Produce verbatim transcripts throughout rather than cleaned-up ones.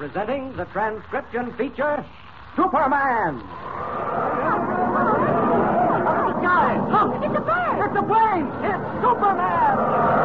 presenting the transcription feature, Superman. Guys, look! It's a bird! It's a plane! It's Superman!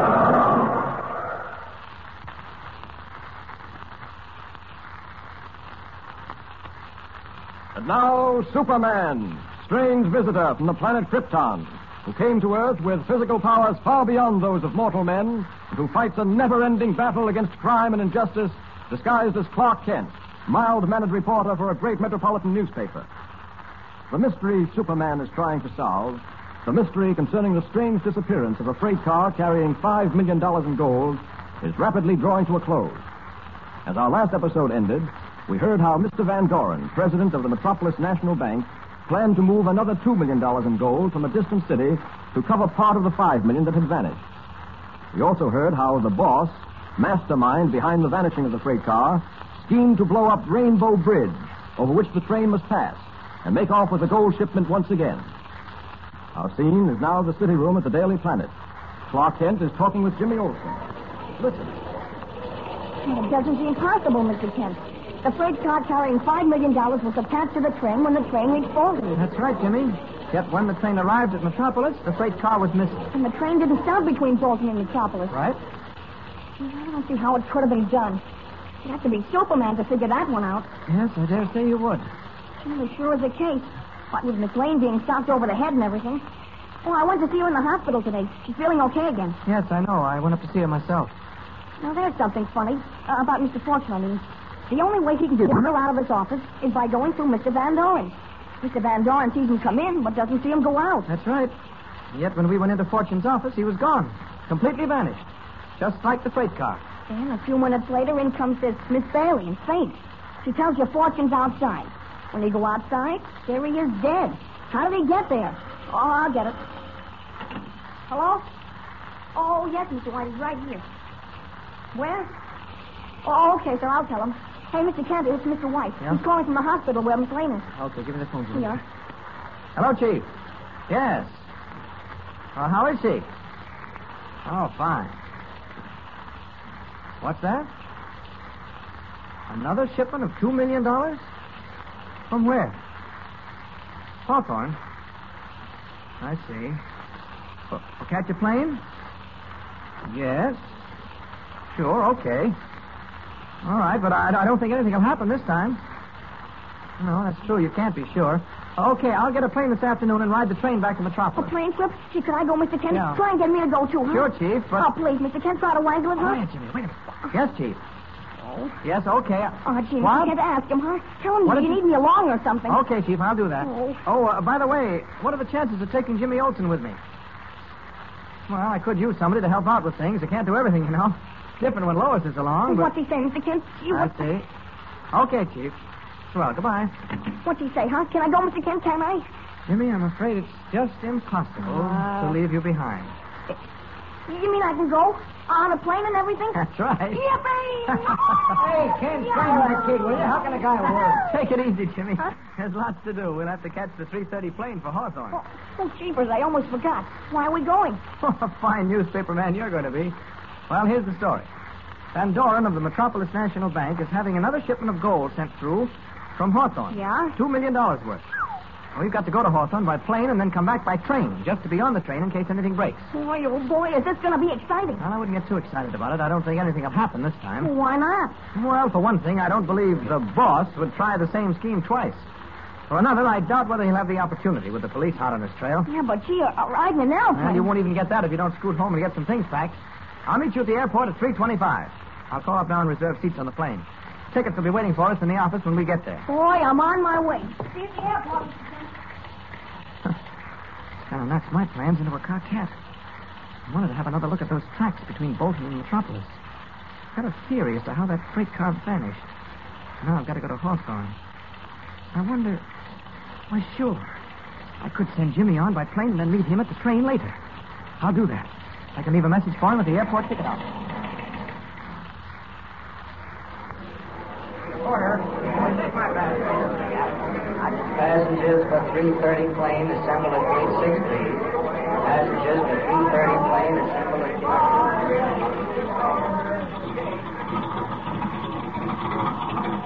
And now, Superman, strange visitor from the planet Krypton, who came to Earth with physical powers far beyond those of mortal men, and who fights a never-ending battle against crime and injustice, disguised as Clark Kent, mild-mannered reporter for a great metropolitan newspaper. The mystery Superman is trying to solve, the mystery concerning the strange disappearance of a freight car carrying five million dollars in gold, is rapidly drawing to a close. As our last episode ended, we heard how Mister Van Doren, president of the Metropolis National Bank, planned to move another two million dollars in gold from a distant city to cover part of the five million dollars that had vanished. We also heard how the boss, mastermind behind the vanishing of the freight car, schemed to blow up Rainbow Bridge, over which the train must pass, and make off with the gold shipment once again. Our scene is now the city room at the Daily Planet. Clark Kent is talking with Jimmy Olsen. Listen. It doesn't seem possible, Mister Kent. The freight car carrying five million dollars was attached to the train when the train reached Fulton. That's right, Jimmy. Yet when the train arrived at Metropolis, the freight car was missing. And the train didn't stop between Fulton and Metropolis. Right? I don't see how it could have been done. You'd have to be Superman to figure that one out. Yes, I dare say you would. Well, it sure is a case. What with Miss Lane being stopped over the head and everything. Oh, I went to see her in the hospital today. She's feeling okay again. Yes, I know. I went up to see her myself. Now, there's something funny. Uh, about Mister Fortune, I mean. The only way he can get her out of his office is by going through Mister Van Doren. Mister Van Doren sees him come in, but doesn't see him go out. That's right. And yet when we went into Fortune's office, he was gone. Completely vanished. Just like the freight car. Then, a few minutes later, in comes this Miss Bailey and faints. She tells you Fortune's outside. When they go outside, there he is dead. How did he get there? Oh, I'll get it. Hello? Oh, yes, Mister White, he's right here. Where? Oh, okay, sir, I'll tell him. Hey, Mister Kent, it's Mister White. Yeah? He's calling from the hospital where Miss Lane is. Okay, give me the phone, Jimmy. Here. Hello, Chief. Yes. Uh, how is she? Oh, fine. What's that? Another shipment of two million dollars? From where? Hawthorne. I see. For, for catch a plane? Yes. Sure, okay. All right, but I, I don't think anything will happen this time. No, that's true. You can't be sure. Okay, I'll get a plane this afternoon and ride the train back to A Metropolis. plane trip? Gee, can I go, Mister Kent? Yeah. Try and get me to go, too, huh? Sure, Chief, but... Oh, please, Mister Kent, try to wangle it, Oh, huh? wait, Jimmy, wait a minute. Yes, Chief. Oh. Yes, okay. Oh, gee, What? Mister Kent, ask him, huh? Tell him What you is need it? me along or something. Okay, Chief, I'll do that. Oh. Oh, uh, by the way, what are the chances of taking Jimmy Olsen with me? Well, I could use somebody to help out with things. I can't do everything, you know. Different when Lois is along, but... What's he say, Mister Kent? You I see. Okay, Chief. Well, goodbye. What's he say, huh? Can I go, Mister Kent? Can I? Jimmy, I'm afraid it's just impossible Uh. to leave you behind. You mean I can go? On a plane and everything? That's right. Yippee! Hey, Ken, train that kid, will you? How can a guy work? Take it easy, Jimmy. Huh? There's lots to do. We'll have to catch the three thirty plane for Hawthorne. Oh, oh, jeepers, I almost forgot. Why are we going? A fine newspaper man you're going to be. Well, here's the story. Van Doren of the Metropolis National Bank is having another shipment of gold sent through from Hawthorne. Yeah? Two million dollars worth. Well, we've got to go to Hawthorne by plane and then come back by train, just to be on the train in case anything breaks. Boy, oh boy, is this going to be exciting. Well, I wouldn't get too excited about it. I don't think anything will happen this time. Why not? Well, for one thing, I don't believe the boss would try the same scheme twice. For another, I doubt whether he'll have the opportunity with the police hot on his trail. Yeah, but gee, uh, riding an airplane. And you won't even get that if you don't scoot home and get some things packed. I'll meet you at the airport at three twenty-five. I'll call up now and reserve seats on the plane. Tickets will be waiting for us in the office when we get there. Boy, I'm on my way. See you at the airport. Kind of knocks my plans into a cockette. I wanted to have another look at those tracks between Bolton and Metropolis. I've got a theory as to how that freight car vanished. Now I've got to go to Hawthorne. I wonder... Why, sure. I could send Jimmy on by plane and then meet him at the train later. I'll do that. I can leave a message for him at the airport ticket office. Order. Passengers for three thirty plane assemble at gate six, please. Passengers for three thirty plane assemble at gate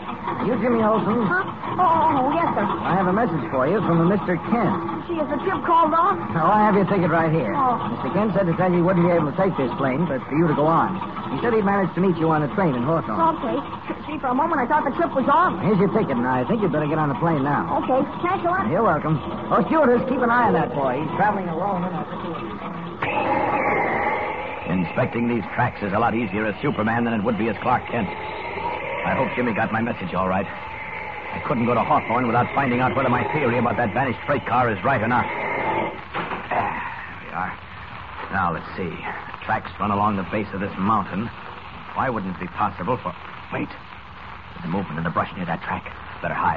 You Jimmy Olsen? Huh? Oh, yes, sir. I have a message for you from a Mister Kent. Gee, is the trip called off? Now, I have your ticket right here. Oh. Mister Kent said to tell you he wouldn't be able to take this plane, but for you to go on. He said he'd managed to meet you on a train in Hawthorne. Okay. See, for a moment I thought the trip was off. Here's your ticket, and I think you'd better get on the plane now. Okay. Thanks a lot. You're welcome. Oh, stewardess, keep an eye on that boy. He's traveling alone. And Inspecting these tracks is a lot easier as Superman than it would be as Clark Kent. I hope Jimmy got my message all right. I couldn't go to Hawthorne without finding out whether my theory about that vanished freight car is right or not. There we are. Now, let's see. The tracks run along the base of this mountain. Why wouldn't it be possible for... Wait. There's a movement in the brush near that track. Better hide.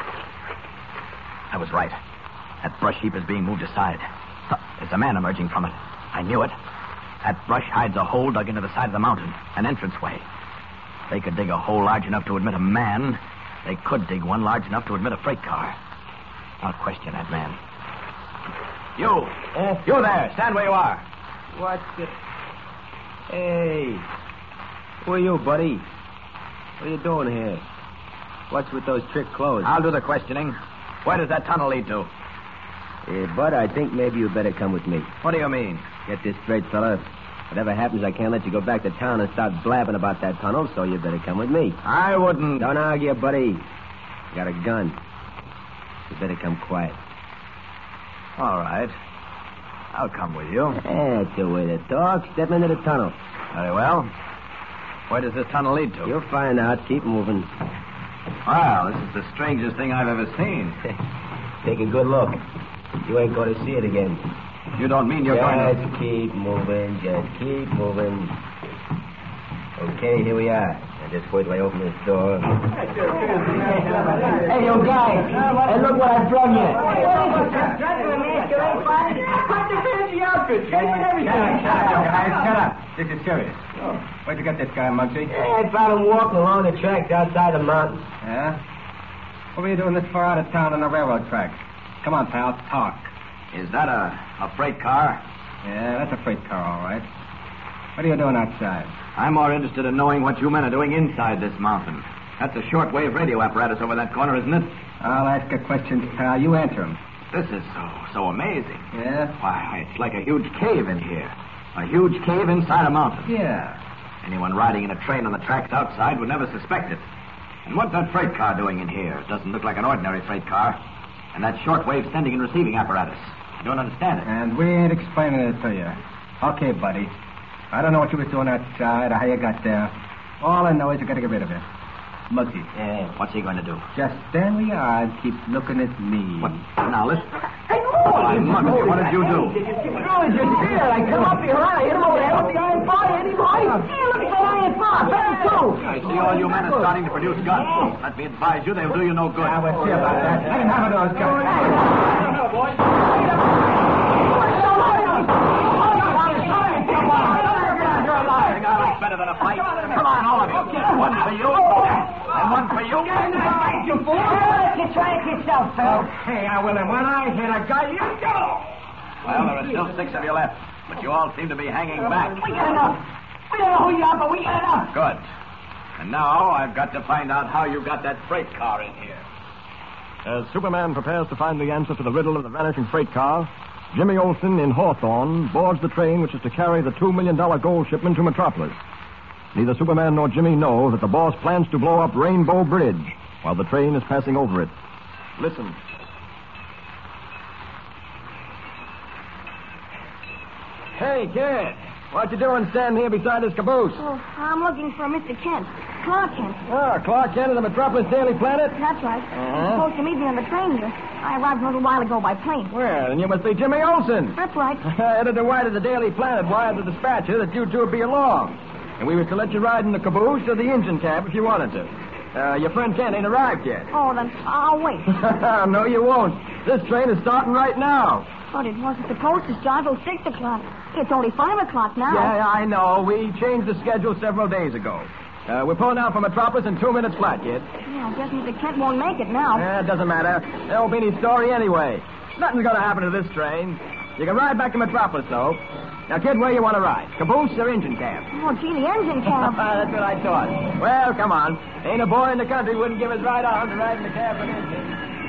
I was right. That brush heap is being moved aside. There's a man emerging from it. I knew it. That brush hides a hole dug into the side of the mountain. An entranceway. They could dig a hole large enough to admit a man. They could dig one large enough to admit a freight car. I'll question that man. You! Uh, You there! Stand where you are. What's it? Hey. Who are you, buddy? What are you doing here? What's with those trick clothes? I'll do the questioning. Where does that tunnel lead to? Hey, Bud, I think maybe you better come with me. What do you mean? Get this straight, fella. Whatever happens, I can't let you go back to town and start blabbing about that tunnel, so you better come with me. I wouldn't. Don't argue, buddy. You got a gun. You better come quiet. All right. I'll come with you. That's the way to talk. Step into the tunnel. Very well. Where does this tunnel lead to? You'll find out. Keep moving. Well, this is the strangest thing I've ever seen. Take a good look. You ain't going to see it again. You don't mean you're just going to... keep moving. Just keep moving. Okay, here we are. Now just wait till I open this door. Hey, you guys. Hey, look what I brought you. Shut up. This is serious. Where'd you get this guy, Muggsy? Hey, I found him walking along the tracks outside the mountains. Yeah? What were you doing this far out of town on the railroad tracks? Come on, pal, talk. Is that a, a freight car? Yeah, that's a freight car, all right. What are you doing outside? I'm more interested in knowing what you men are doing inside this mountain. That's a shortwave radio apparatus over that corner, isn't it? I'll ask a question, pal. You answer him. This is so, so amazing. Yeah? Why, it's like a huge cave in here. A huge cave inside a mountain. Yeah. Anyone riding in a train on the tracks outside would never suspect it. And what's that freight car doing in here? It doesn't look like an ordinary freight car. And that shortwave sending and receiving apparatus. I don't understand it. And we ain't explaining it to you. Okay, buddy. I don't know what you was doing outside or how you got there. All I know is you got to get rid of it. Muggsy. Yeah. What's he going to do? Just stand where you are and keep looking at me. What? Now, listen. Why, Muggsy, what did you do? I come up behind. I hit him over the head with the iron bar. Hey, look at the iron bar. I see all you men are starting to produce guns. Let me advise you, they'll do you no good. I will see about that. Let him have it, those guns. Better than a fight. Come on, all of you. One for you, and one for you. You fool. You try it yourself, Phil. Okay, I will. And when I hit a guy, you go. Well, there are still six of you left, but you all seem to be hanging back. We got enough. We don't know who you are, but we got enough. Good. And now I've got to find out how you got that freight car in here. As Superman prepares to find the answer to the riddle of the vanishing freight car, Jimmy Olsen in Hawthorne boards the train which is to carry the two million dollars gold shipment to Metropolis. Neither Superman nor Jimmy know that the boss plans to blow up Rainbow Bridge while the train is passing over it. Listen. Hey, kid. What you doing standing here beside this caboose? Oh, I'm looking for Mister Kent. Clark Kent. Oh, Clark Kent of the Metropolis Daily Planet? That's right. Uh-huh. He's supposed to meet me on the train here. I arrived a little while ago by plane. Well, then you must be Jimmy Olsen. That's right. Editor White of the Daily Planet wired the dispatcher that you two would be along. And we was to let you ride in the caboose or the engine cab if you wanted to. Uh, your friend Kent ain't arrived yet. Oh, then I'll wait. No, you won't. This train is starting right now. But it wasn't supposed to start till six o'clock. It's only five o'clock now. Yeah, I know. We changed the schedule several days ago. Uh, we're pulling out from Metropolis in two minutes flat, kid. Yeah, I guess Mister Kent won't make it now. Yeah, it doesn't matter. There won't be any story anyway. Nothing's going to happen to this train. You can ride back to Metropolis, though. Now, kid, where you want to ride? Caboose or engine cab? Oh, gee, the engine cab. That's what I thought. Well, come on. Ain't a boy in the country wouldn't give his right arm to ride in the cab of an engine.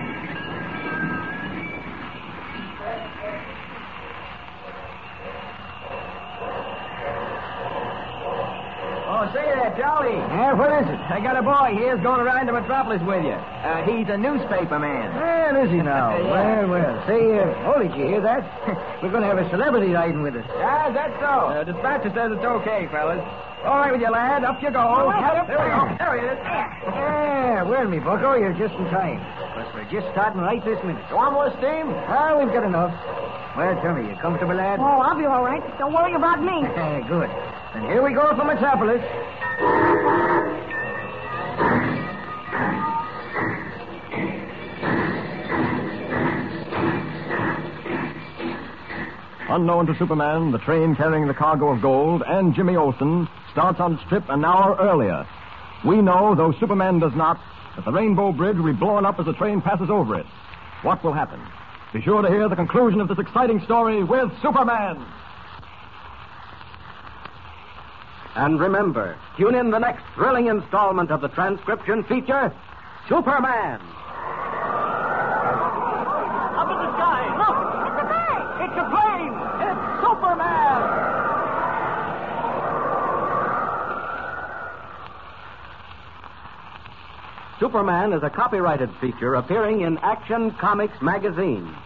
Oh, say there, Charlie. Yeah, what is it? I got a boy here's going to ride to Metropolis with you. Uh, he's a newspaper man. Well, is he now? Yeah. Well, well. Say, uh, oh, did you hear that? We're going to have a celebrity riding with us. Yeah, that's so. Uh, dispatcher says it's okay, fellas. All right with you, lad. Up you go. right, There we go. There he is. Yeah, well, me bucko, you're just in time. But we're just starting right this minute. You want more steam? Ah, we've got enough. Well, tell me, you comfortable, lad? Oh, I'll be all right. Don't worry about me. Good. And here we go for Metropolis. Unknown to Superman, the train carrying the cargo of gold and Jimmy Olsen starts on its trip an hour earlier. We know, though Superman does not, that the Rainbow Bridge will be blown up as the train passes over it. What will happen? Be sure to hear the conclusion of this exciting story with Superman. And remember, tune in the next thrilling installment of the transcription feature, Superman. Up in the sky, look! It's a plane! It's a plane! It's Superman! Superman is a copyrighted feature appearing in Action Comics magazine.